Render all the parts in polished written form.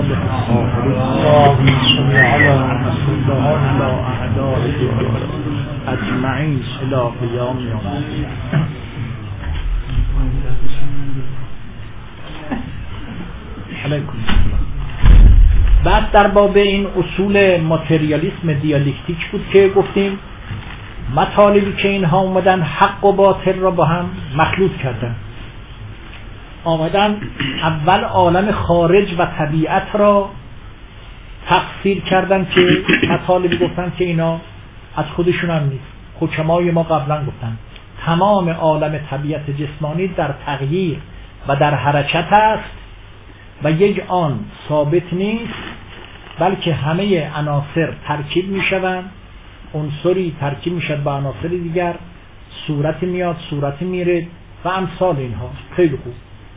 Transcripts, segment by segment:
آله اللهم صل علی رسول الله لا اعدائه اجمعین الی قیام یوم الدین. علیکم السلام. بعد در باب این اصول ماتریالیسم دیالکتیک بود که گفتیم مطالبی که اینها اومدن حق و باطل را با هم مخلوط کردن، آمدن اول عالم خارج و طبیعت را تفسیر کردن که مطالبی گفتن که اینا از خودشون هم نیست. حکمای ما قبلا گفتن تمام عالم طبیعت جسمانی در تغییر و در حرکت است و یک آن ثابت نیست، بلکه همه عناصر ترکیب می شوند، عنصری ترکیب می شود با عناصر دیگر، صورتی میاد صورتی میره و امثال اینها. خیلی خوب،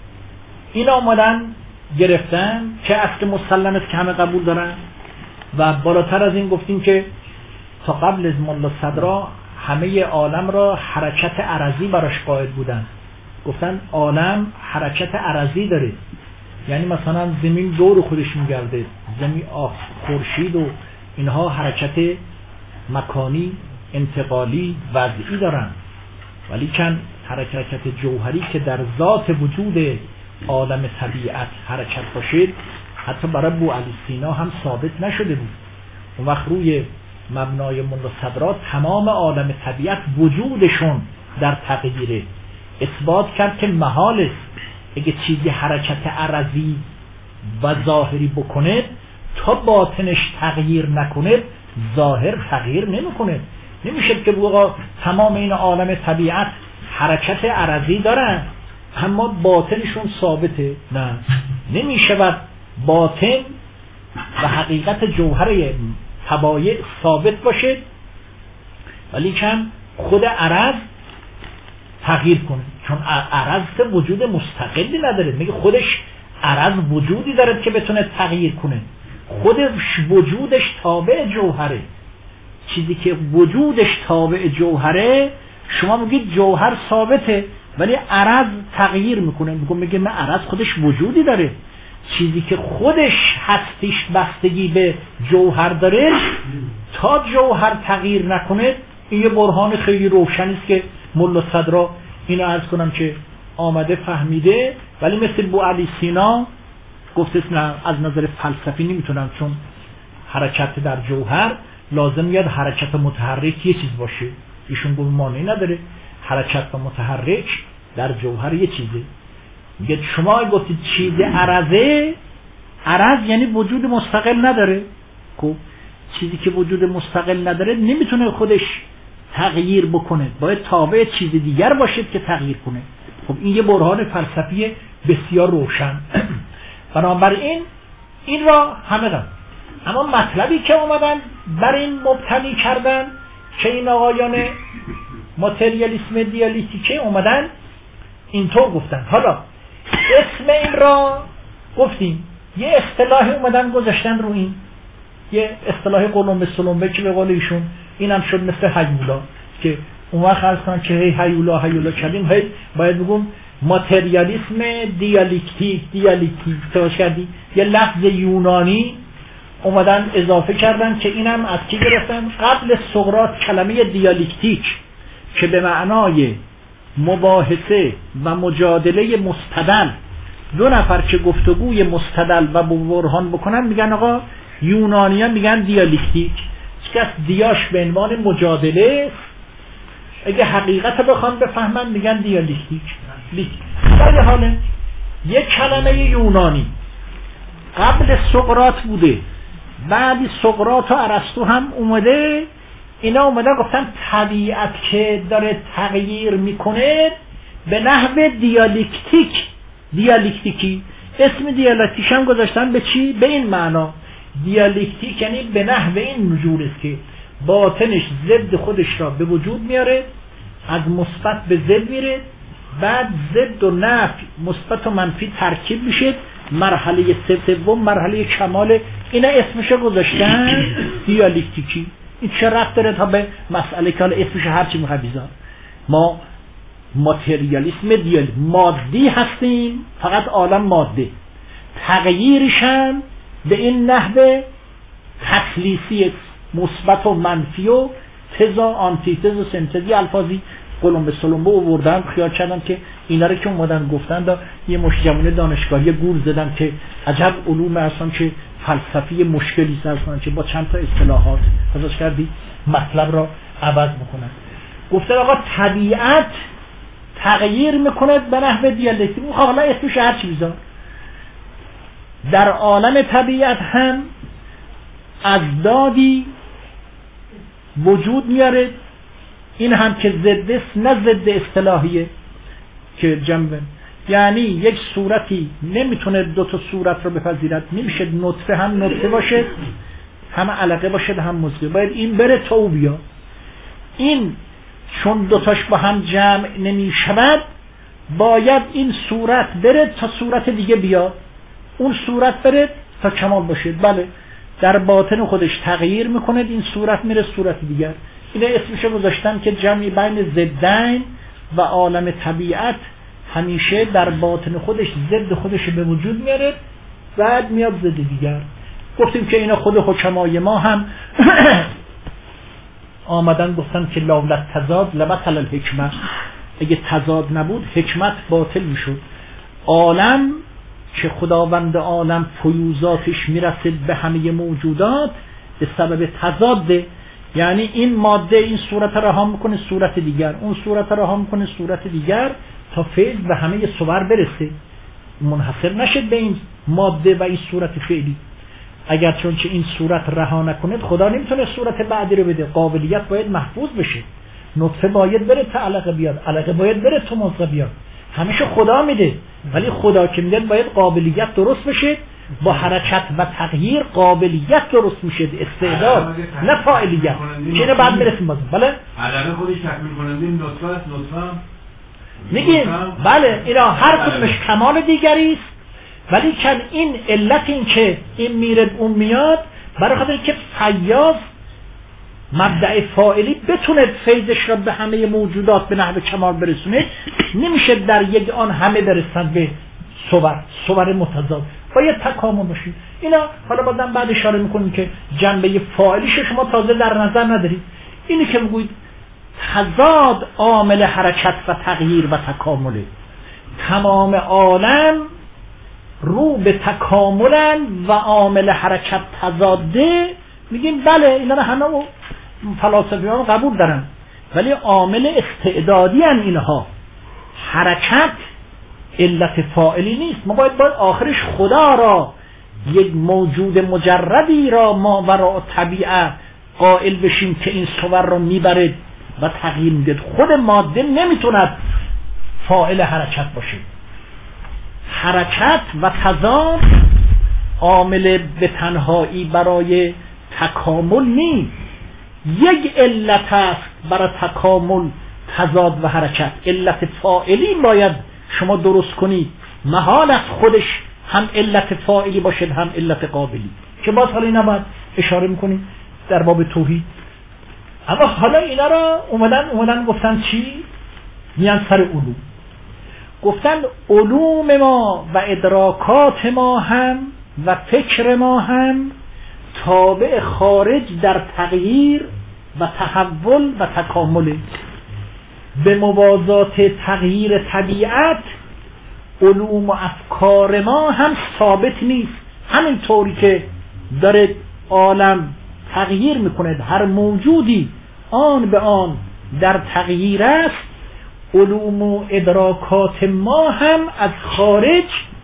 این آمدن گرفتن که اصل مسلم است که همه قبول دارن. و بالاتر از این گفتیم که تا قبل از ملا صدرا همه عالم را حرکت عرضی براش قائل بودن. گفتن عالم حرکت عرضی داره، یعنی مثلا زمین دور خودش میگرده، زمین خورشید و اینها حرکت مکانی انتقالی وضعی دارن، ولی کن حرکت جوهری که در ذات وجود عالم طبیعت حرکت باشد حتی برای ابو علی سینا هم ثابت نشده بود. اون وقت روی مبنای ملا صدرا تمام عالم طبیعت وجودشون در تغییره، اثبات کرد که محال است اگه چیزی حرکت عرضی و ظاهری بکنه تا باطنش تغییر نکنه ظاهر تغییر نمیکنه. نمیشه که بگو تمام این عالم طبیعت حرکت عرضی دارن اما باطنشون ثابته. نه، نمیشه باطن و حقیقت جوهر طبایع ثابت باشه ولی کن خود عرض تغییر کنه، چون عرض وجود مستقلی نداره. میگه خودش عرض وجودی داره که بتونه تغییر کنه، خودش وجودش تابع جوهره. چیزی که وجودش تابع جوهره شما میگید جوهر ثابته ولی عرض تغییر میکنه. میگه نه، عرض خودش وجودی داره. چیزی که خودش هستیش بستگی به جوهر داره تا جوهر تغییر نکنه. این یه برهان خیلی روشنی است که ملا صدرا اینو عرض کنم که آمده فهمیده، ولی مثل ابو علی سینا گفته نه، از نظر فلسفی نمیتونم، چون حرکت در جوهر لازم میاد حرکت متحرک یه چیز باشه. ایشون گفت مانعی نداره، حرکت و متحرک در جوهر یه چیزه. میگه شما گفتید چیز عرضه، عرض یعنی وجود مستقل نداره. خب چیزی که وجود مستقل نداره نمیتونه خودش تغییر بکنه، باید تابع چیز دیگر باشد که تغییر کنه. خب این یه برهان فلسفی بسیار روشن. بنابراین این را همه دارن. اما مطلبی که اومدن بر این مبتنی کردن که این آقایان ماتریالیسم دیالکتیکه اومدن اینطور گفتن. حالا اسم این را گفتیم، یه اصطلاحی اومدن گذاشتن رو این، یه اصطلاح قلمبه سلمبه که به قول ایشون اینم شد مثل هیولا، که اون وقت خرج کنن که هیولا کردیم، باید بگم ماتریالیسم دیالکتیک توش کردی. یه لفظ یونانی اومدن اضافه کردن که اینم از کی گرفتن؟ قبل سقراط کلمه دیالکتیک که به معنای مباحثه و مجادله مستدل، دو نفر که گفتگوی مستدل و برهان بکنن میگن آقا یونانیان میگن دیالکتیک. کس دیاش به عنوان مجادله، اگه حقیقت بخوان بفهمن میگن دیالکتیک. در حال یک کلمه یونانی قبل سقراط بوده، بعدی سقراط و ارسطو هم اومده، اینا اومده گفتن طبیعت که داره تغییر میکنه به نحو دیالکتیکی. اسم دیالکتیک هم گذاشتن به چی؟ به این معنا. دیالکتیک یعنی به نحو این نجور است که باطنش ضد خودش را به وجود میاره، از مثبت به ضد میره، بعد ضد و نفی، مثبت و منفی ترکیب میشه، مرحله سوم مرحله کمال. اینا اسمشو گذاشتن دیالکتیکی. این چه ربط داره تا به مسئله که حالا اسمش هرچی میخواد بذار؟ ما ماتریالیسم مادی هستیم، فقط عالم ماده، تغییرش هم به این نحوه تکلیفی مثبت و منفی و تز و آنتیتز و سنتزی الفاظی قلم به سلم آوردن. خیال کردم که اینا رو که اومدن گفتن یه مش جوونه دانشگاهی گول زدن که عجب علوم اصلا که فلسفی مشکلی هستن که با چند تا اصطلاحات ازش کردی مطلب را عوض میکنن. گفتن آقا طبیعت تغییر میکنه به نحو دیالکتیک. حالا اسمش هر چی بذار، در عالم طبیعت هم ازدادی وجود میاره، این هم که ضد نه ضد اصطلاحیه که جنبه، یعنی یک صورتی نمیتونه دو تا صورت رو بپذیرد، نمیشه نطفه هم نطفه باشه هم علقه باشه هم مضغه، باید این بره تا او بیا. این چون دوتاش با هم جمع نمیشود باید این صورت بره تا صورت دیگه بیاد، اون صورت بره تا کمال باشه. بله در باطن خودش تغییر میکنه، این صورت میره صورت دیگر. اینه اسمش گذاشتن که جمعی بین ضدین و عالم طبیعت همیشه در باطن خودش ضد خودش به وجود میاره، بعد میاد ضد دیگر. گفتیم که اینا خود حکمای ما هم آمدن گفتن که لولا تضاد لبطل الحکمت، اگه تضاد نبود حکمت باطل میشد. عالم که خداوند عالم فیوزاتش میرسید به همه موجودات به سبب تضاده، یعنی این ماده این صورت رها میکنه صورت دیگر، اون صورت رها میکنه صورت دیگر تا فعل به همه صور برسه، منحصر نشد به این ماده و این صورت فعلی. اگر چون که این صورت رها نکنه خدا نمیتونه صورت بعدی رو بده، قابلیت باید محفوظ بشه. نطفه باید بره تا علقه بیاد، علقه باید بره تا مضغه بیاد، همیشه خدا میده، ولی خدا که میده باید قابلیت درست بشه، با حرکت و تغییر قابلیت درست میشه، استعداد نه فاعلیت. چه بعد برسیم باز. بله علقه خودش تکمیل کننده نطفه است، نطفه میگیم بله اینا هر کدومش کمال دیگری است، ولی کن این علت این که این میره اون میاد برای خاطر که فیاض مبدأ فاعلی بتونه فیضش را به همه موجودات به نحو کمال برسونه، نمیشه در یک آن همه برسن به صور متضاد، باید تکامل باشه. اینا حالا بازم بعد اشاره میکنیم که جنبه فاعلیش شما تازه در نظر ندارید. اینی که میگوید تضاد عامل حرکت و تغییر و تکامله، تمام عالم رو به تکاملن و عامل حرکت تضاده، میگیم بله اینا رو همه فلاسفیان قبول دارن، ولی عامل استعدادی ان اینها. حرکت علت فاعلی نیست، ما باید آخرش خدا را، یک موجود مجردی را ما وراء طبیعه قائل بشیم که این صور را میبرد و تغییر میده. خود ماده نمیتوند فاعل حرکت باشه. حرکت و تضاد عامل به تنهایی برای تکامل نیست، یک علت است برای تکامل تضاد و حرکت. علت فاعلی باید شما درست کنید، محال است خودش هم علت فاعلی باشد هم علت قابلی، که باز حالا اینا باید اشاره میکنیم در باب توحید. اما حالا اینا را اومدن گفتن چی؟ میان سر علوم. گفتن علوم ما و ادراکات ما هم و فکر ما هم تابع خارج در تغییر و تحول و تکامل. به موازات تغییر طبیعت علوم و افکار ما هم ثابت نیست. همین طوری که داره عالم تغییر میکنه، هر موجودی آن به آن در تغییر است، علوم و ادراکات ما هم از خارج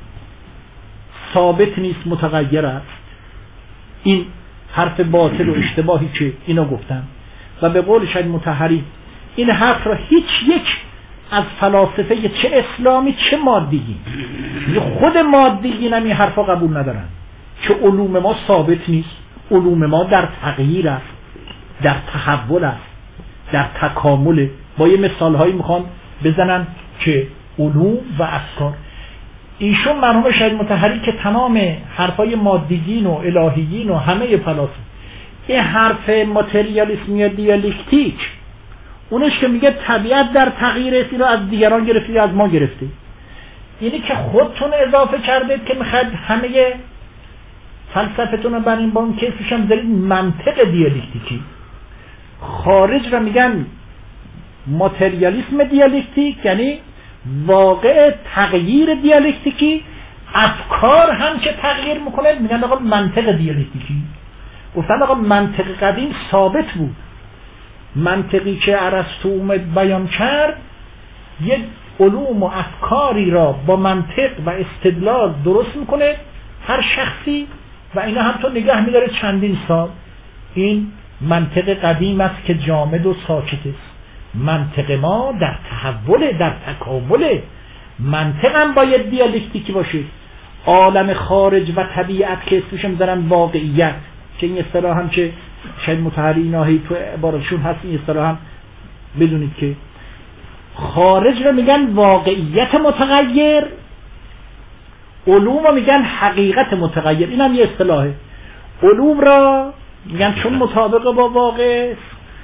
ثابت نیست، متغیر است. این حرف باطل و اشتباهی که اینا گفتن و به قول شاید مطهری این حرف را هیچ یک از فلاسفه چه اسلامی چه مادیگی، خود مادیگی هم این حرف را قبول ندارن که علوم ما ثابت نیست. علوم ما در تغییر است، در تحول است، در تکامل. با یه مثال هایی میخوان بزنن که علوم و افکار. ایشون مرحوم شاید مطهری که تمام حرفای مادیگین و الهیین و همه فلاسفه این حرف ماتریالیسم یا دیالکتیک، اونش که میگه طبیعت در تغییر است، اینو از دیگران گرفتی از ما گرفتی، یعنی که خودتون اضافه کردید که میخواید همه فلسفتون رو بر این بان که اسمش هم دارید منطق دیالکتیکی. خارج رو میگن ماتریالیسم دیالکتیک، یعنی واقع تغییر دیالکتیکی. افکار هم که تغییر میکنه میگن آقا منطق دیالکتیکی. گفتن آقا منطق قدیم ثابت بود، منطقی که ارسطو اومد بیان کرد یک علوم و افکاری را با منطق و استدلال درست میکنه هر شخصی و اینا هم تو نگه میداره چندین سال. این منطق قدیم است که جامد و ساکت است. منطق ما در تحول، در تکامل. منطق هم باید دیالکتیکی باشه. عالم خارج و طبیعت که اسمش میذارن واقعیت، که این اصطلاح هم که شاید متحری ناهی تو عبارتشون هست، این اصطلاح هم بدونید که خارج رو میگن واقعیت متغیر، علوم رو میگن حقیقت متغیر. این هم یه اصطلاحه. علوم را میگن چون مطابق با واقع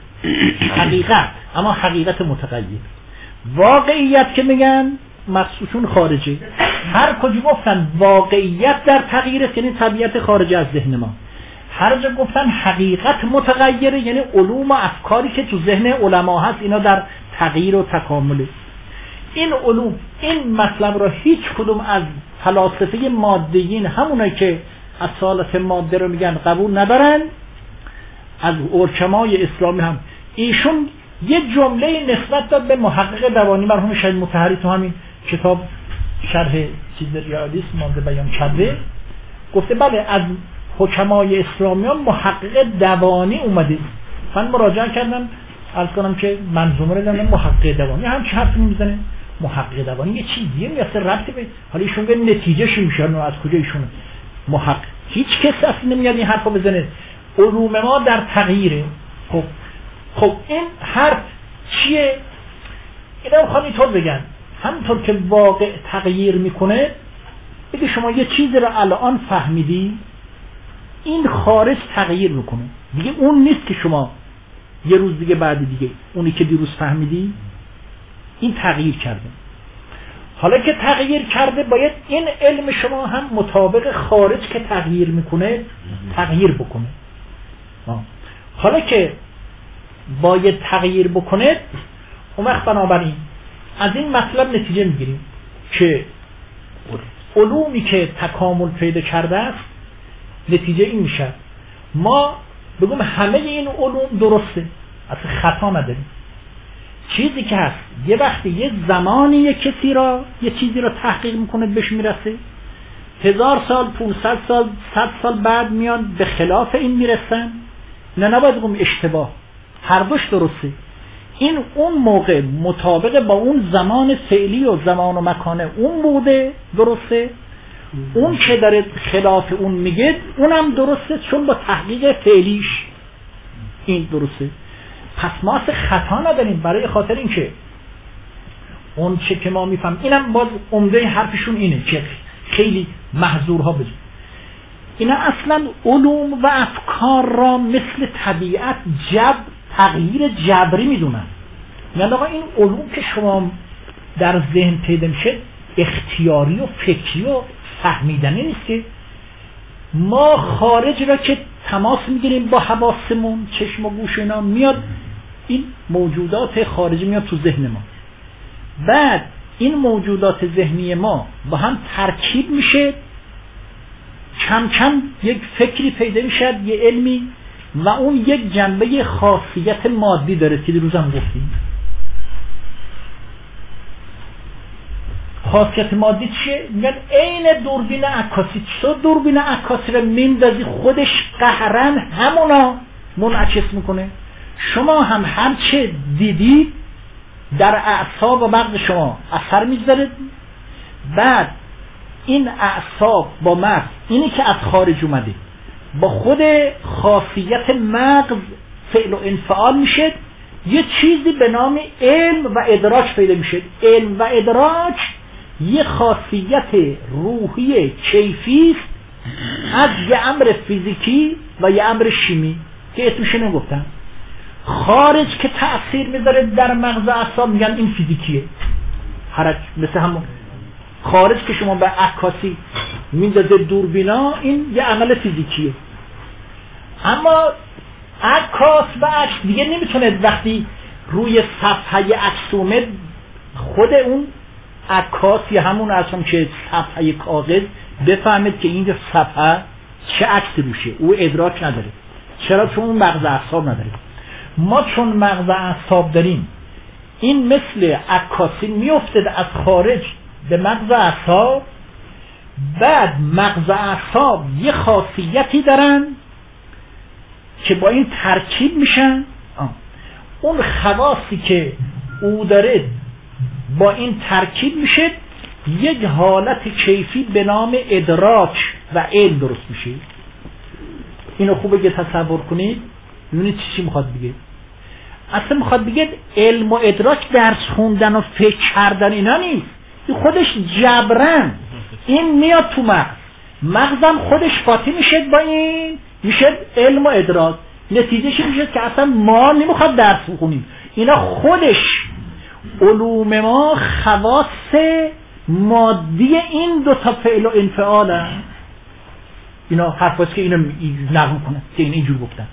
حقیقت، اما حقیقت متغیر. واقعیت که میگن مخصوصون خارجه. هر کجا گفتن واقعیت در تغییر است، یعنی طبیعت خارج از ذهن ما. هر جا گفتن حقیقت متغیره، یعنی علوم و افکاری که تو ذهن علما هست اینا در تغییر و تکامله. این علوم، این مطلب را هیچ کدوم از فلاسفه مادیین، همونایی که اصالت ماده رو میگن، قبول ندارن. از حکمای اسلامی هم ایشون یه جمله نسبت داد به محقق دوانی مرحوم شهید مطهری تو همین کتاب شرح چیز ریالیسم ماده بیان کرده، گفته بله از حکمای اسلامی هم محقق دوانی اومده. من مراجعه کردم عرض کنم که منظومه رو دادم محقق دوانی هم چه حرفی میزنه. محقق دوانی یه چیزیه میاسه ربطی به حالا ایشون به نتیجه شو میشه. از کجا ایشون محقق؟ هیچ کس اصلا نمیاد این حرفو بزنه. علوم ما در تغییره. خب این حرف چیه؟ اینا میخوام اینطور بگن همونطور که واقع تغییر میکنه، بگه شما یه چیزی رو الان فهمیدی، این خارج تغییر میکنه دیگه. اون نیست که شما یه روز دیگه بعد دیگه اونی که دیروز فهمیدی این تغییر کرده. حالا که تغییر کرده باید این علم شما هم مطابق خارج که تغییر میکنه تغییر بکنه. حالا که باید تغییر بکنه، اون وقت بنابراین از این مطلب نتیجه میگیریم که علومی که تکامل پیدا کرده است، نتیجه این میشه ما بگم همه این علوم درسته، اصلا خطا نداریم. چیزی که هست یه وقتی یه زمانی یه کسی را یه چیزی را تحقیق میکنه بهش میرسه، 1000 سال 500 سال 100 سال بعد میان به خلاف این میرسن، نه نباید بگم اشتباه، هر دوش درسته. این اون موقع مطابق با اون زمان فعلی و زمان و مکان اون بوده درسته، اون که داره خلاف اون میگه اونم درسته چون با تحقیق فعلیش این درسته. پس ما اصلا خطا نداریم، برای خاطر این که اون چه که ما میفهم. اینم باز عمده حرفشون اینه که خیلی محظورها بجن. اینا اصلا علوم و افکار را مثل طبیعت تغییر جبری میدونن. یعنی آقا این علوم که شما در ذهن پیدا میشه اختیاری و فکری و فهمیدنی نیست که ما خارج را که تماس میگیریم با حواسمون، چشم و گوش اینا، میاد این موجودات خارجی میاد تو ذهن ما، بعد این موجودات ذهنی ما با هم ترکیب میشه، کم کم یک فکری پیدا میشه، یه علمی، و اون یک جنبه خاصیت مادی داره که دیروز هم گفتیم. خاصیت مادی چیه؟ میگن عین دوربین عکاسی. چطور دوربین عکاسی رو میندازی خودش قهرن همونا منعکس میکنه؟ شما هم هرچه دیدید در اعصاب و مغز شما اثر میذاره، بعد این اعصاب با مغز، اینی که از خارج اومده، با خود خاصیت مغز فعل و انفعال میشه، یه چیزی به نام علم و ادراک پیدا میشه. علم و ادراک یه خاصیت روحی کیفی است از یه امر فیزیکی و یه امر شیمی که اسمش نگفتم. خارج که تأثیر میذاره در مغز اعصاب میگن این فیزیکیه، حرکت مثل همون خارج که شما به عکاسی میندازه دوربینا، این یه عمل فیزیکیه. اما عکاس و عکس دیگه نمیتونه وقتی روی صفحه عکس اومد خود اون عکاس یا همون اصلا که صفحه کاغذ بفهمید که این صفحه چه عکسی روشه، او ادراک نداره. چرا؟ چون اون مغز اعصاب نداره. ما چون مغز اعصاب داریم، این مثل عکاسی میفته از خارج به مغز اعصاب، بعد مغز اعصاب یه خاصیتی دارن که با این ترکیب میشن. اون خواصی که او داره با این ترکیب میشه، یک حالت کیفی به نام ادراک و علم درست میشه. اینو خوبه که تصور کنید. ببینید چی میخواد بگه. اصلا میخواد بگه علم و ادراک درس خوندن و فکر کردن اینا نیست، این خودش جبران این میاد تو مغزم خودش قاطی میشه با این، میشه علم و ادراک. نتیجهش میشه که اصلا ما نمیخواد درس بخونیم، اینا خودش علوم ما خواص مادی این دو تا فعل و انفعال هست. اینا حرفاست که اینو نقل کنه که این اینجور گفتن.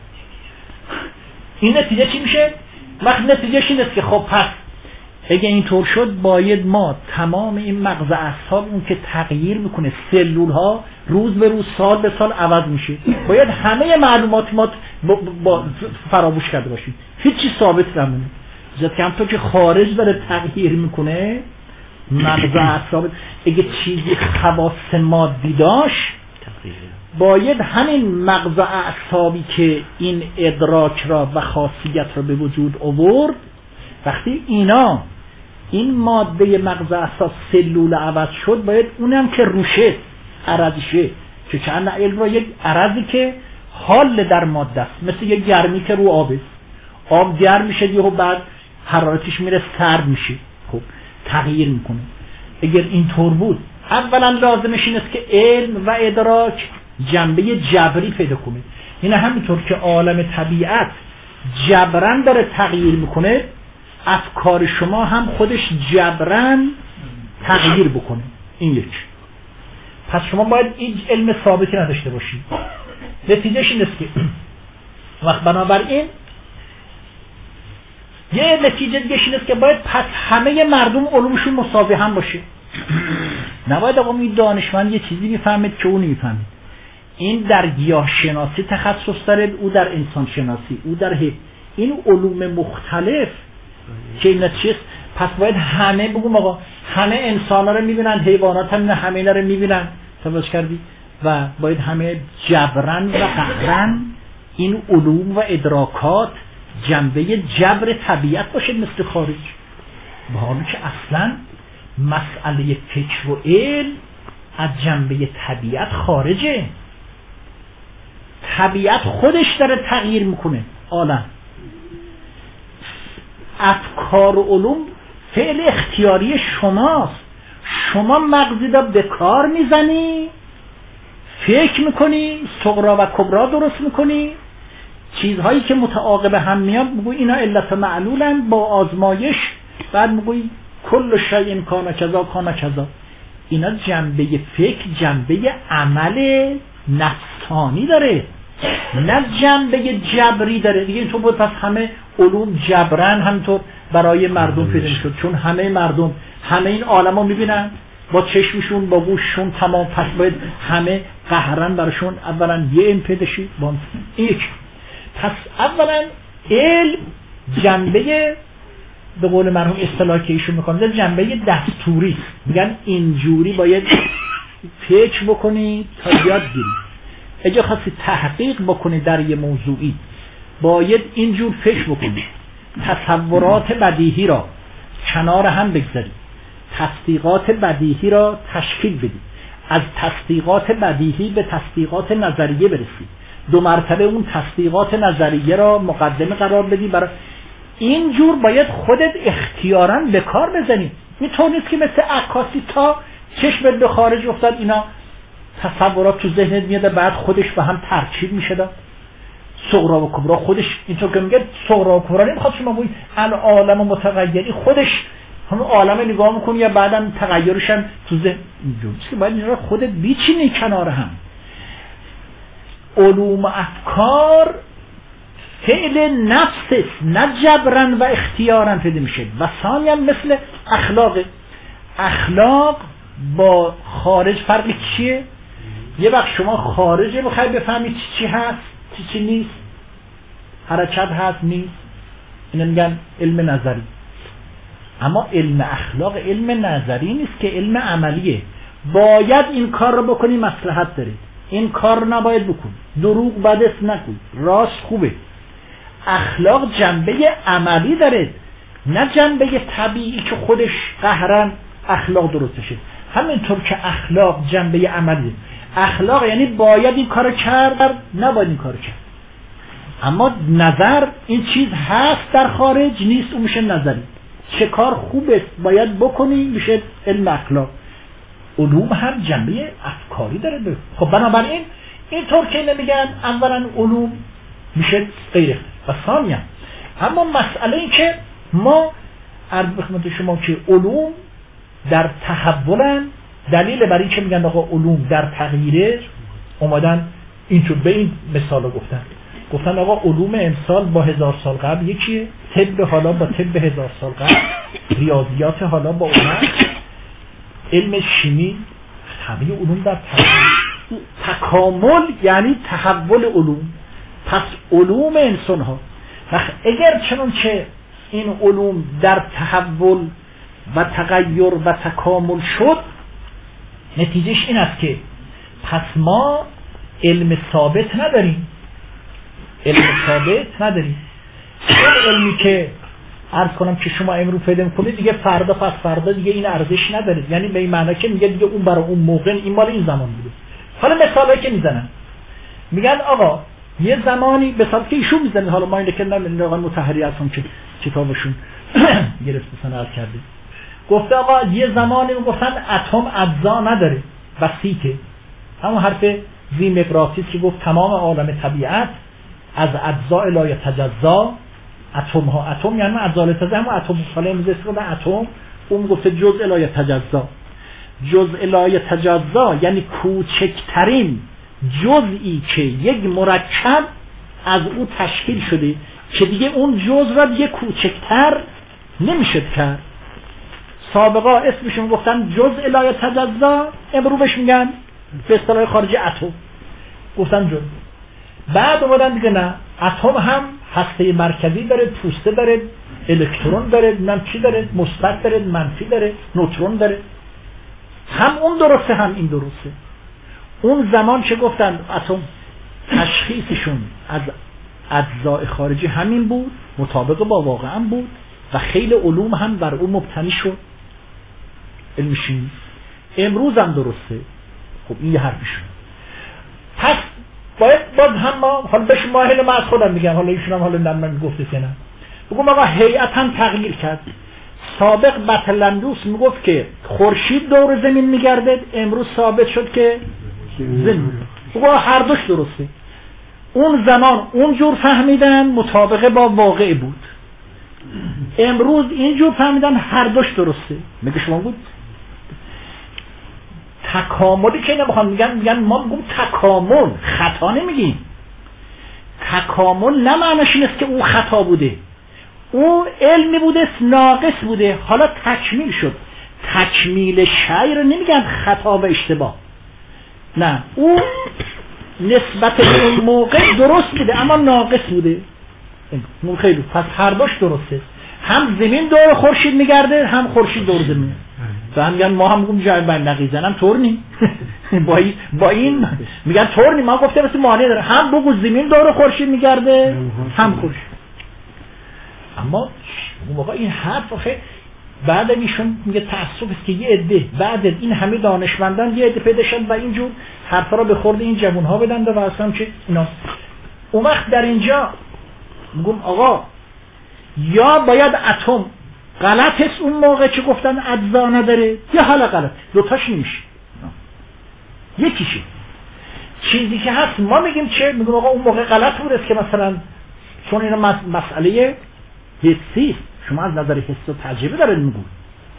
این نتیجه چی میشه؟ وقت نتیجهش این است که خب پس اگه اینطور شد باید ما تمام این مغز اعصاب اون که تغییر میکنه، سلول ها روز به روز سال به سال عوض میشه، باید همه معلومات ما فراموش کرده باشیم، هیچی ثابت نمونه. زیاد که همطور که خارج داره تغییر میکنه مغز اعصاب، اگه چیزی خواص مادی داشت باید همین مغز اعصابی که این ادراک را و خاصیت را به وجود آورد، وقتی اینا این ماده مغز اعصاب سلول عوض شد، باید اونم که روشه عرضشه، که چند علم را یک عرضی که حال در ماده است، مثل یک گرمی که رو آبه، آب گرم میشه دیگه بعد حرارتش میره سرد میشه، خب تغییر میکنه. اگر اینطور بود اولا لازمش این است که علم و ادراک جنبه جبری پیدا کنه. این همینطور که عالم طبیعت جبران داره تغییر میکنه، افکار شما هم خودش جبران تغییر بکنه. این یک. پس شما باید این علم ثابتی نداشته باشید. نتیجهش این است که وقت بنابراین یه نتیجه دیگه این است که باید پس همه مردم علومشون مساوی هم باشه. نباید آقا این دانشمند یه چیزی میفهمید که اون نمیفهمید. این در گیاه شناسی تخصص داره، او در انسان شناسی، او در این علوم مختلف که این چیست. پس باید همه بگم آقا همه انسان ها رو میبینن، حیوانات هم همه اینا رو میبینن، توجه کردی؟ و باید همه جبران و قهرن این علوم و ادراکات جنبه جبر طبیعت باشه مثل خارج. به حالی که اصلا مسئله فکر و علم از جنبه طبیعت خارجه. طبیعت خودش داره تغییر میکنه عالم. افکار و علوم فعل اختیاری شماست. شما مغزی را به کار میزنی، فکر میکنی، صغرا و کبرا درست میکنی، چیزهایی که متعاقب هم میاد میگوی اینا علت معلولن با آزمایش، بعد میگوی کل شیء کان کذا کان کذا. اینا جنبه فکر، جنبه عمل نفسانی داره، نه جنبه جبری داره. دیگه اینطور بود پس همه علوم جبران همینطور برای مردم پیدا شد، چون همه مردم همه این عالم رو میبینن با چشمشون با گوششون تمام، پس باید همه قهرن براشون اولا یه علم پیدا شد. یک پس اولا علم جنبه به قول مرحوم اصطلاحی که ایشون میکنه جنبه دستوری، میگن اینجوری باید فکر بکنی تا یاد گیری. اگه خواستی تحقیق بکنی در یه موضوعی باید اینجور فکر بکنی، تصورات بدیهی را کنار هم بگذاری، تصدیقات بدیهی را تشکیل بدی، از تصدیقات بدیهی به تصدیقات نظریه برسی، دو مرتبه اون تصدیقات نظریه را مقدمه قرار بدی. برای اینجور باید خودت اختیاراً به کار بزنی. اینطور نیست که مثل عکاسی تا چشمت به خارج افتاد اینا تصورات تو ذهنت میاد بعد خودش به هم ترکیب میشه. صغرا و کبرا خودش اینطور که میگه صغرا و کبرا نمیخواد شما بگید العالم متغیری، خودش همون عالم نگاه میکنی یا بعدم تغییرش هم تو ذهن اینجوریه که باید این را خودت بیچینی کنار هم. علوم و افکار فعل نفس نه جبرن و اختیارن پیدا میشه. و ثانیا مثل اخلاق با خارج فرقی چیه؟ یه وقت شما خارجه بخوای بفهمی چی هست چی نیست، حرکت هست نیست، اینو میگن علم نظری. اما علم اخلاق علم نظری نیست که علم عملیه. باید این کار رو بکنی، مصلحت داره، این کار نباید بکنی، دروغ بدست نکن، راست خوبه. اخلاق جنبه عملی داره، نه جنبه طبیعی که خودش قهرن اخلاق درست شه. همینطور که اخلاق جنبه عملی، اخلاق یعنی باید این کارو کرد، نباید این کارو کرد. اما نظر این چیز هست در خارج نیست، اون میشه نظری. چه کار خوبه باید بکنی میشه علم اخلاق. علوم هم جنبه افکاری داره. خب بنابراین اینطور که نمیگن اولا علوم میشه غیره و ثانیا. اما مسئله این که ما عرض به خدمت شما که علوم در تحولن، دلیل برای که میگن آقا علوم در تغییره، اومدن اینطور به این مثال گفتن آقا علوم امسال با 1000 سال قبل یکیه، طب حالا با طب 1000 سال قبل، ریاضیات حالا با اومد، علم شیمی، همه علوم در تکامل یعنی تحول علوم. پس علوم انسان ها اگر چنان که این علوم در تحول و تغییر و تکامل شد، نتیجهش این است که پس ما علم ثابت نداریم. علمی که عرض کنم که شما امروز پیدا کنید دیگه فردا پس فردا دیگه این ارزش نداره. یعنی به این معنی که میگه دیگه اون برای اون موقع این مال این زمان بوده. حالا مثالی که میزنن میگن آقا یه زمانی به صورت که ایشون میزنن، حالا ما اینو که نمیدونم آقا مطهری هستن که کتابشون گرفته سنت کرده، گفته آقا یه زمانی میگفتن اتم اجزا نداره، بسیطه. همون حرف زی مقراطیس که گفت تمام عالم طبیعت از اجزاء لا یتجزا، اتم ها، اتم یعنی اجزاء لا یتجزا، هم اتم حالا میذاره به اتم، اون گفته جزء لا یتجزا. جزء لا یتجزا یعنی کوچکترین جزئی که یک مرکب از او تشکیل شده که دیگه اون جزء را دیگه کوچکتر نمیشه کرد. سابقا اسمشون گفتن جزء لا یتجزا، امروز بهش میگن به اصطلاح خارجی اتم، گفتن جزء. بعد اومدن دیگه نه، اتم هم هسته مرکزی داره، پوسته داره، الکترون داره، چی داره، مثبت داره، منفی داره، نوترون داره. هم اون درسته هم این درسته. اون زمان که گفتن اتم تشخیصشون از اجزاء خارجی همین بود، مطابق با واقع هم بود و خیلی علوم هم بر اون مبتنی شد، علم شیمی. امروز هم درسته. خب این یه حرفشون. پس باید باز هم ما حالا به شما ما از خودم میگم، حالا ایشون هم حالا من گفته که نه، بگم آقا هیئت هم تغییر کرد. سابق بطلندوس میگفت که خورشید دور زمین میگرده، امروز ثابت شد که زمین. بگم هر دوش درسته. اون زمان اونجور فهمیدن مطابق با واقع بود، امروز اینجور فهمیدن هر دوش درسته. میگه شما بود تکاملی که نمیخوان میگن ما میگم تکامل، خطا نمیگیم. تکامل نه معنیش این است که او خطا بوده، او علمی بوده ناقص بوده، حالا تکمیل شد. تکمیل شیء رو نمیگن خطا و اشتباه، نه، او نسبت به اون موقع درست بوده اما ناقص بوده. خیلی پس هر دوش درسته. هم زمین دور خورشید میگرده، هم خورشید دور زمین. و هم میگن ما هم میگم جای بین نقیزن هم طور نی با این میگن طور نی. ما گفته مثل معنی داره، هم بگو زمین دور خورشید میگرده هم خورشید. اما اون موقع این حرف بعد ایشون میگه تعصب است که یه عده بعد این همه دانشمندان یه عده پیدا شدن و اینجور حرفا رو به خورد این جوان‌ها بدن و اصلا که اینا. اون وقت در اینجا میگم آقا یا باید اتم غلط است اون موقع که گفتن اجزا نداره، یا حالا غلط، دوتاش نمیشه. یکیشه چیزی که هست ما میگیم چه، میگم آقا اون موقع غلط بود است که مثلا چون اینا مسئله حسی، شما از نظر حس و تجربه دارید میگید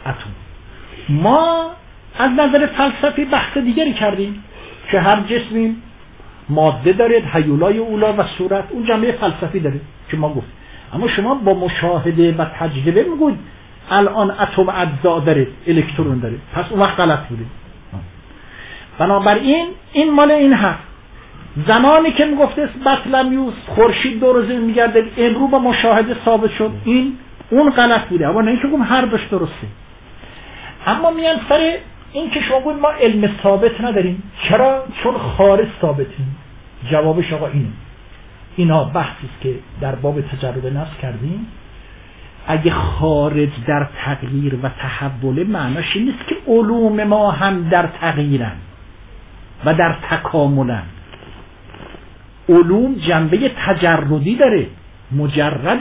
اتم. ما از نظر فلسفی بحث دیگری کردیم که هر جسمی ماده داره، هیولای اولا و صورت، اون جنبه فلسفی داره که ما گفت. اما شما با مشاهده و تجربه میگوید الان اتم اجزا داره، الکترون داره، پس اون وقت غلط بوده. بنابراین این مال این حرف. زمانی که میگفته بطلمیوس خورشید دور زمین میگرده، امروز با مشاهده ثابت شد اون غلط بوده. اما نه اینکه گفتم هر دوش درسته. اما میان سر این که شما گفتید ما علم ثابت نداریم. چرا؟ چون خارج ثابتیم. جوابش آقا اینه. اینا بحثی است که در باب تجربه نص کردیم. اگه خارج در تغییر و تحول، معناش این نیست که علوم ما هم در تغییرن و در تکاملن. علوم جنبه تجردی داره، مجرد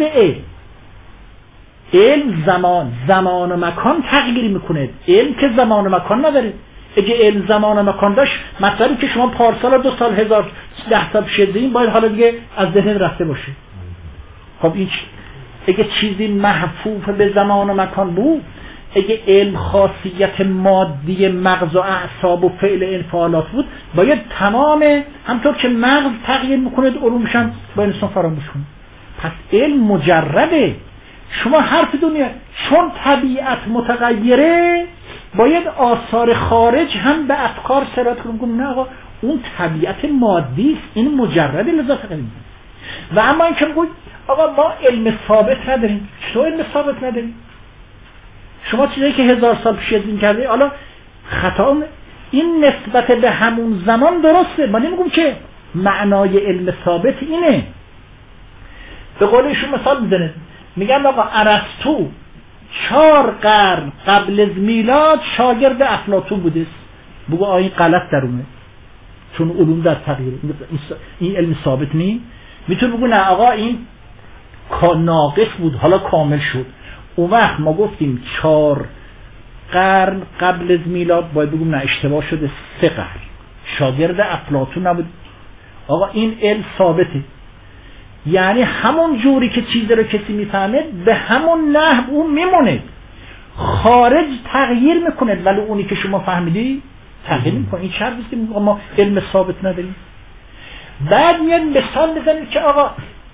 علم زمان و مکان تغییر میکنه. علم که زمان و مکان نداره. اگه علم زمان و مکان داشت، مطلبی که شما پارسال 2 سال 10 سال شدیم باید حالا دیگه از ذهن رفته باشه. خب این اگه چیزی محفوظ به زمان و مکان بود، اگه علم خاصیت مادی مغز و اعصاب و فعل انفعالات بود، باید تمام همطور که مغز تغییر میکنه علومش هم با انسان فراموش کنه. پس علم مجرده. شما حرف دنیا چون طبیعت متغیره، باید آثار خارج هم به افکار سرایت کنیم. نه آقا، اون طبیعت مادی است، این مجرد لذت قدیم. و اما این که میگوید آقا ما علم ثابت نداریم. چطور علم ثابت نداریم؟ شما چیزایی که 1000 سال پیش دین کرده، حالا خطا، این نسبت به همون زمان درسته. ما نمیگم که معنای علم ثابت اینه. به قول ایشون مثال میزنه، میگن آقا ارسطو 4 قرن قبل از میلاد شاگرد افلاطون بوده. بگو آیا این غلط درونه؟ چون علوم در تغییر، این علم ثابت نیست. میتونه بگو نه آقا این ناقص بود حالا کامل شد. اون وقت ما گفتیم 4 قرن قبل از میلاد، باید بگم نه اشتباه شده، 3 قرن شاگرد افلاطون نبود. آقا این علم ثابته، یعنی همون جوری که چیزی رو کسی میفهمه به همون نحو اون میمونه. خارج تغییر میکنه ولی اونی که شما فهمیدی تغییر میکنه. این چرا نیست که ما علم ثابت نداریم؟ بعد میاد مثال بزنید که آقا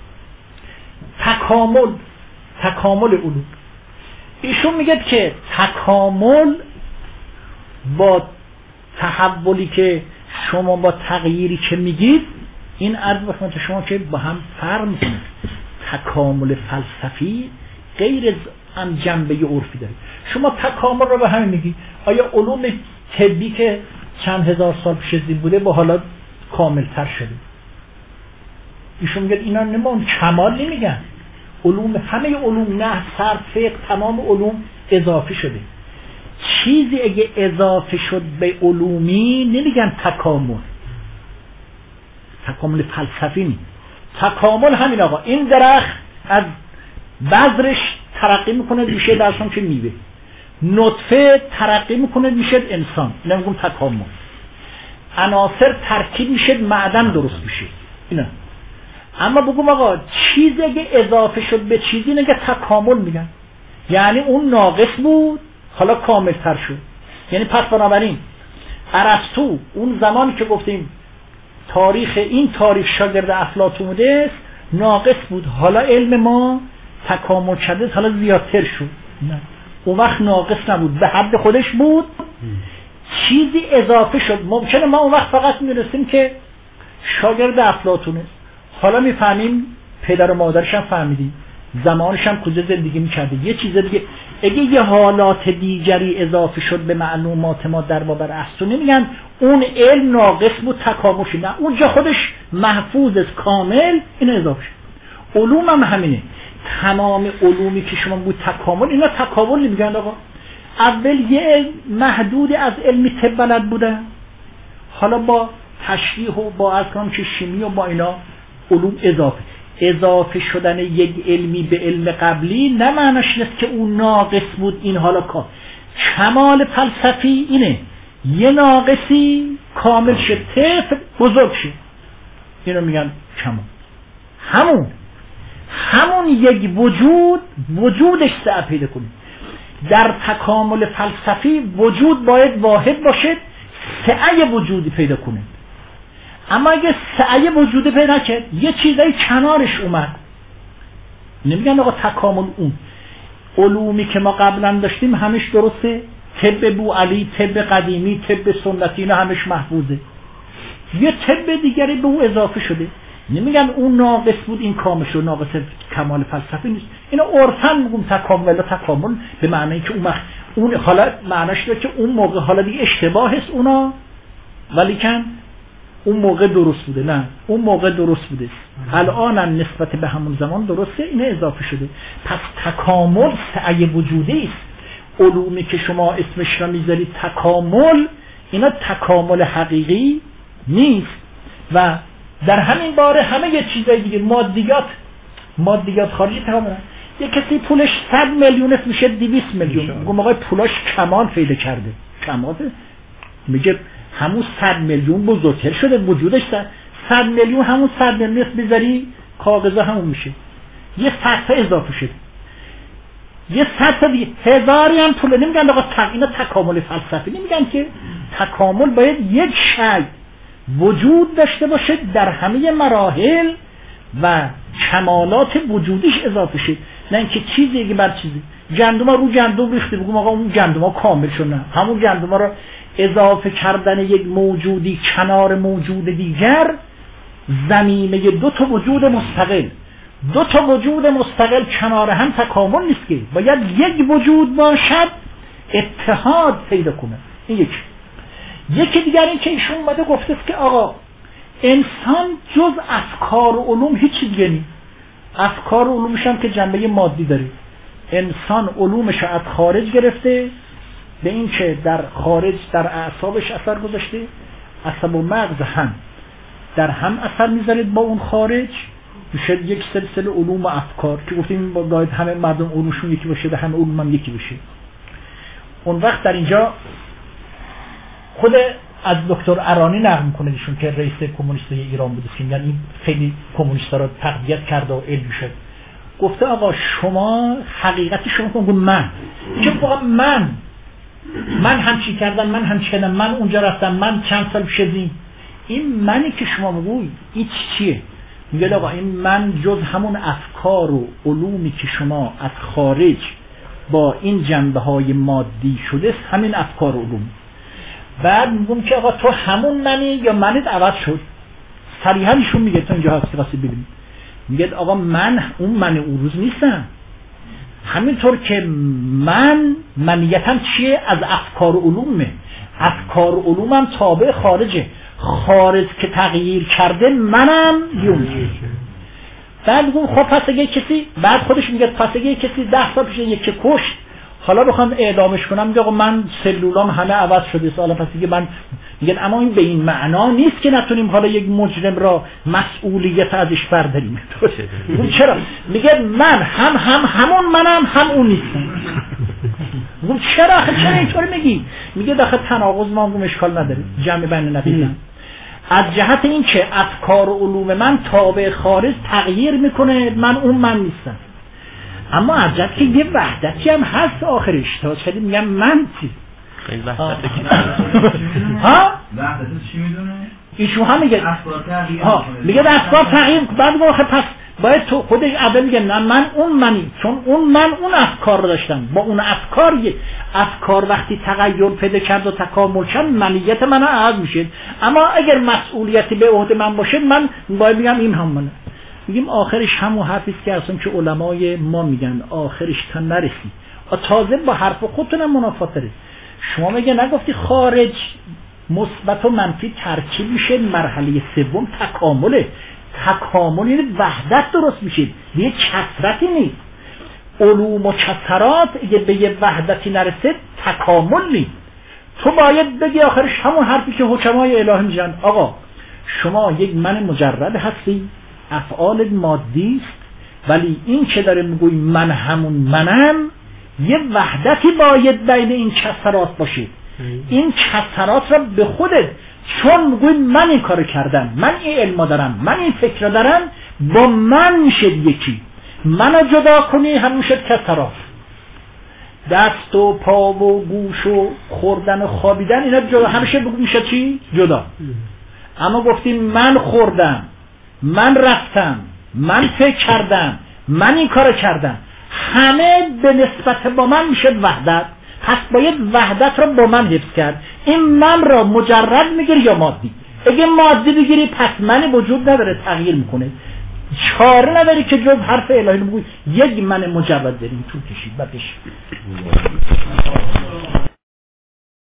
تکامل علوم. ایشون میگه که تکامل با تحولی که شما با تغییری که میگید، این عرض بخونم شما که با هم فرق میکنه. تکامل فلسفی غیر از جنبه عرفی داره. شما تکامل رو به همین میگی. آیا علوم طبی که چند هزار سال پیش از این بوده با حالا کاملتر شده؟ ایشون میگه اینا نمون کمال نمیگن. همه علوم، نه صرف، فقه، تمام علوم اضافه شده. چیزی اگه اضافه شد به علومی نمیگن تکامل فلسفی نیست. تکامل همین آقا، این درخت از بذرش ترقی میکنه میشه درشون که میوه، نطفه ترقی میکنه میشه انسان. نمیگم تکامل. عناصر ترکیب میشه معدن درست میشه اینا. اما بگم آقا چیزی اگه اضافه شد به چیزی نگه تکامل میگن، یعنی اون ناقص بود حالا کامل تر شد. یعنی پس بنابراین ارسطو اون زمانی که گفتیم تاریخ شاگرد افلاطون بوده است، ناقص بود، حالا علم ما تکامل شده، حالا زیادتر شد. نه، اون وقت ناقص نبود، به حد خودش بود، چیزی اضافه شد. ممکنه ما اون وقت فقط می‌دونستیم که شاگرد افلاطون است، حالا میفهمیم پدر و مادرش هم فهمیدیم، زمانش هم کجا زندگی میکرده، یه چیز دیگه. اگه یه حالات دیگری اضافه شد به معلومات ما در باب ارسطو، نمیگن اون علم ناقص بود تکامل شد، نه، اونجا خودش محفوظ است، کامل، این اضافه شد. علوم هم همینه. تمام علومی که شما بود تکامل، اینا تکامل نمیگن آقا. اول یه محدود از علمی طب بلد بودن، حالا با تشریح و با ارکان که شیمی و با اینا علوم اضافه شدن یک علمی به علم قبلی نه معناش نیست که اون ناقص بود این حالا کمال فلسفی اینه یه ناقصی کامل شد، طفل بزرگ شد، اینو میگن کمال. همون یک وجودش سعی پیدا کنید. در تکامل فلسفی وجود باید واحد باشه، سعی وجودی پیدا کنه. اما اگه سعی وجودی پیدا کرد، یه چیزایی کنارش اومد، نمیگن آقا تکامل اون علومی که ما قبلا داشتیم همش درسته، طب بوعلی، طب قدیمی، طب سنتی، اینا همش محفوظه، یه طب دیگری به اون اضافه شده. نمیگن اون ناقص بود این کامل شد، ناقص کمال فلسفی نیست. اینا عرفاً میگم تکامل به معنی که اون حالا معناش داره که اون موقع حالا دیگه اشتباه است اونا، ولی کن اون موقع درست بوده. نه، اون موقع درست بوده، الان نسبت به همون زمان درسته، اینا اضافه شده. پس تکامل سعی وجودی است. علومی که شما اسمش را میذارید تکامل، اینا تکامل حقیقی نیست. و در همین باره همه یه چیزای دیگه، مادیات خارجی تکامل. یه کسی پولش 100 میلیون است میشه 200 میلیون، میگم آقا پولاش کمال پیدا کرده، کمال میگه همون 100 میلیون بزرگتر شده وجودش. 100 میلیون همون 100 میلیون است بذاری کاغذا همون میشه، یه 100 اضافه شده، یه 100 دیگه، هزاری هم پول. نمیگن آقا اینا تکامل فلسفی، نمیگن که تکامل باید یک شی وجود داشته باشه در همه مراحل و کمالات وجودیش اضافه شد، نه اینکه چیزی که بر چیزی. گندم رو گندم ریخته بگم آقا اون گندم ها کامل شد، نه، همون گندم ها رو اضافه کردن یک موجودی کنار موجود دیگر زمینه دو تا وجود مستقل. دو تا وجود مستقل کنار هم تکامل نیست که، باید یک وجود باشد اتحاد پیدا کنه. این یکی دیگر این که ایشون اومده گفته که آقا انسان جز افکار و علوم هیچی دیگه نیست. افکار و علومش هم که جنبه مادی داره. انسان علومش از خارج گرفته، به این که در خارج در اعصابش اثر گذاشته، عصب و مغز هم در هم اثر میذارید با اون خارج، میشه یک سلسله علوم و افکار که گفتیم باید همه مردم علومشون یکی باشه، همه علوم هم یکی بشه. اون وقت در اینجا خود از دکتر ارانی نقل میکنه ایشون که رئیس کمونیستای ایران بوده، یعنی خیلی کمونیستا را تقویت کرده و علمی شد. گفته آقا شما حقیقتی شما کن من که واقعا من همچی کردم، من همچی کردم، من اونجا رفتم، من چند سال شدیم. این منی که شما میگویید این چیه؟ میگه آقا این من جز همون افکار و علومی که شما از خارج با این جنبه های مادی شده، همین افکار و علوم. بعد میگم که آقا تو همون منی یا منت عوض شد؟ صریحا ایشون میگه تو اینجا هستی واسه ببین، میگه آقا من اون من اون روز نیستم. همینطور که منیتم چیه؟ از افکار و علومه. افکار و علومم تابع خارجه، خارج که تغییر کرده منم بیون. بعد میگم خب پس اگه کسی، بعد خودش میگه پس اگه کسی 10 سال پیش یکی کشت، حالا بخوام اعدامش کنم، میگه آقا من سلولام همه عوض شده سال پس دیگه من، میگه اما این به این معنا نیست که نتونیم حالا یک مجرم را مسئولیت ازش برداریم. چرا؟ میگه من همون منم هم اون نیستم. میگم چرا اینطوری میگی؟ میگه داخل تناقض ما هم اشکال نداره، جمع بین نبیدن از جهت این که افکار و علوم من تابع خارج تغییر میکنه، من اون من نیستم. اما از جهت که یه وحدتی هم هست آخرش، تا شدی میگم من چی؟ خیلی وحدتی ها؟ وحدتی چی میدونه؟ ایشون هم میگه افکار تغییر میگه افکار تغییر، بعد میگه پس باید تو خودش اول میگه نه من اون منی، چون من اون افکار رو داشتم، با اون افکار وقتی تغییر پیدا کرد و تکامل شد منیت من عوض میشه. اما اگر مسئولیتی به عهده من باشه، من باید میگم این هم منه. میگیم آخرش همون حرفی که اصلا که علمای ما میگن آخرش تا نرسی، تازه با حرف خودتون منافات داره. شما میگه نگفتی خارج مثبت و منفی ترکیب میشه، مرحله سوم تکامله. تکامل یعنی وحدت درست میشه، یه کثرتی نیست. علوم و کثرات اگه به یه وحدتی نرسه تکامل نیست. تو باید بگی آخرش همون حرفی که حکمای الهی میگن، آقا شما یک من مجرد هستی، افعال مادی است، ولی این که داره میگوی من همون منم، یه وحدتی باید بین این کثرات باشه. این کثرات را به خودت، چون میگوی من این کارو کردم، من این علم دارم، من این فکر دارم، با من میشه یکی. منو جدا کنی همون شد کثرات. دست و پا و گوش و خوردن و خوابیدن اینا جدا، همیشه میشه چی؟ جدا. اما گفتیم من خوردم، من رفتم، من فکر کردم، من این کار کردم، همه به نسبت با من میشه وحدت. پس باید وحدت رو با من حفظ کرد. این من را مجرد میگیری یا مادی؟ اگه مادی بگیری پس من وجود نداره، تغییر میکنه، چاره نداری که جز حرف الهی رو بگوی. یک من مجرد داریم طول کشید و بشه